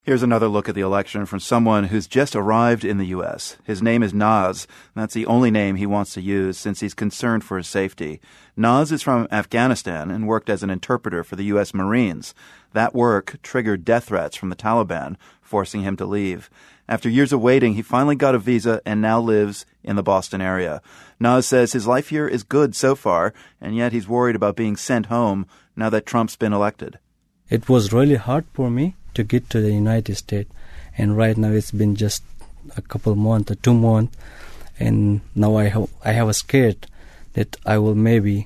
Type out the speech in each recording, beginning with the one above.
Here's another look at the election from someone who's just arrived in the U.S. His name is Naz. That's the only name he wants to use since he's concerned for his safety. Naz is from Afghanistan and worked as an interpreter for the U.S. Marines. That work triggered death threats from the Taliban, forcing him to leave. After years of waiting, he finally got a visa and now lives in the Boston area. Naz says his life here is good so far, and yet he's worried about being sent home now that Trump's been elected. It was really hard for me to get to the United States, and right now it's been just a couple months or 2 months, and now I have a scared that I will be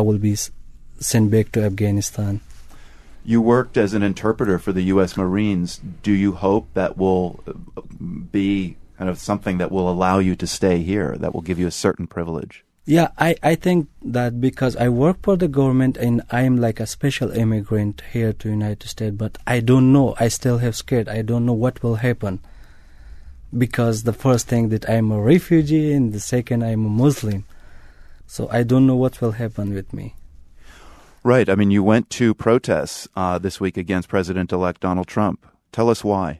sent back to Afghanistan. You worked as an interpreter for the U.S. Marines. Do you hope that will be kind of something that will allow you to stay here, that will give you a certain privilege? Yeah, I think that because I work for the government and I'm like a special immigrant here to United States, but I don't know. I still have scared. I don't know what will happen. Because the first thing that I'm a refugee and the second I'm a Muslim. So I don't know what will happen with me. Right. I mean, you went to protests this week against President-elect Donald Trump. Tell us why.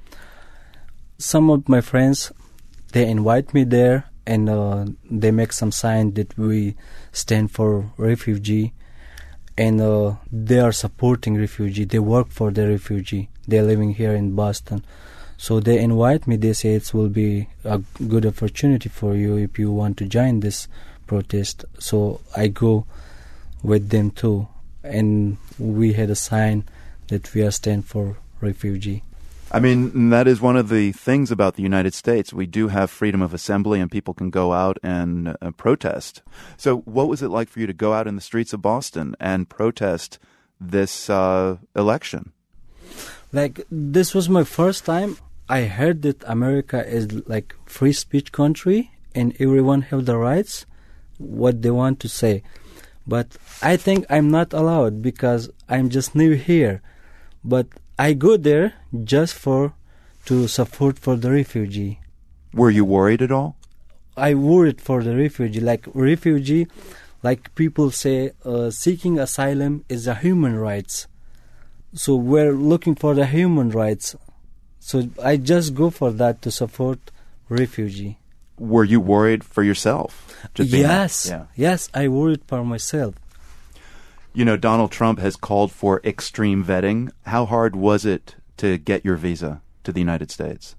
Some of my friends, they invite me there. And they make some sign that we stand for refugee, and they are supporting refugee. They work for the refugee. They're living here in Boston. So they invite me. They say it will be a good opportunity for you if you want to join this protest. So I go with them too. And we had a sign that we are stand for refugee. I mean, that is one of the things about the United States. We do have freedom of assembly and people can go out and protest. So what was it like for you to go out in the streets of Boston and protest this election? Like, this was my first time. I heard that America is like free speech country and everyone have the rights, what they want to say. But I think I'm not allowed because I'm just new here. But I go there just to support for the refugee. Were you worried at all? I worried for the refugee. Like refugee, like people say, seeking asylum is a human rights. So we're looking for the human rights. So I just go for that to support refugee. Were you worried for yourself? Yes, I worried for myself. You know, Donald Trump has called for extreme vetting. How hard was it to get your visa to the United States?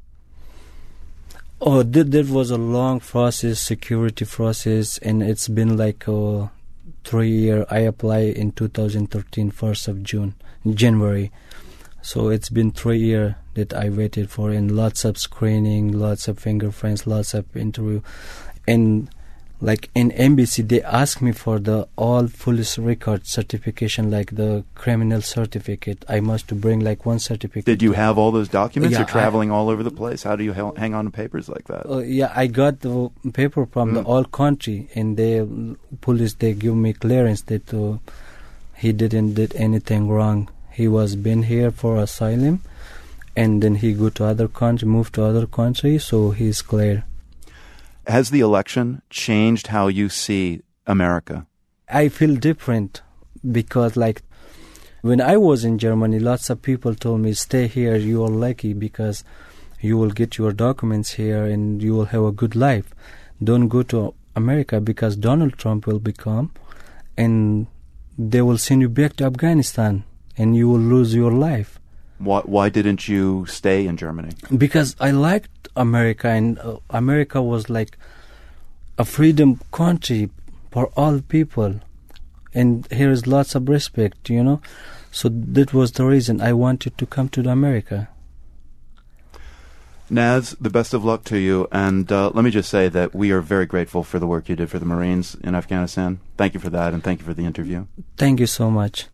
Oh, that was a long process, security process, and it's been like 3 years. I applied in 2013, 1st of January. So it's been 3 years that I waited for, and lots of screening, lots of fingerprints, lots of interview. And like in embassy, they asked me for the all police record certification, like the criminal certificate. I must to bring like one certificate. Did you have all those documents? Yeah, You're traveling all over the place. How do you hang on to papers like that? Yeah, I got the paper from the all country, and police they give me clearance that he didn't did anything wrong. He was been here for asylum, and then he go to other country, move to other country, so he's clear. Has the election changed how you see America? I feel different because, like, when I was in Germany, lots of people told me, stay here, you are lucky because you will get your documents here and you will have a good life. Don't go to America because Donald Trump will become and they will send you back to Afghanistan and you will lose your life. Why didn't you stay in Germany? Because I liked America, and America was like a freedom country for all people. And here is lots of respect, you know. So that was the reason I wanted to come to America. Naz, the best of luck to you. And let me just say that we are very grateful for the work you did for the Marines in Afghanistan. Thank you for that, and thank you for the interview. Thank you so much.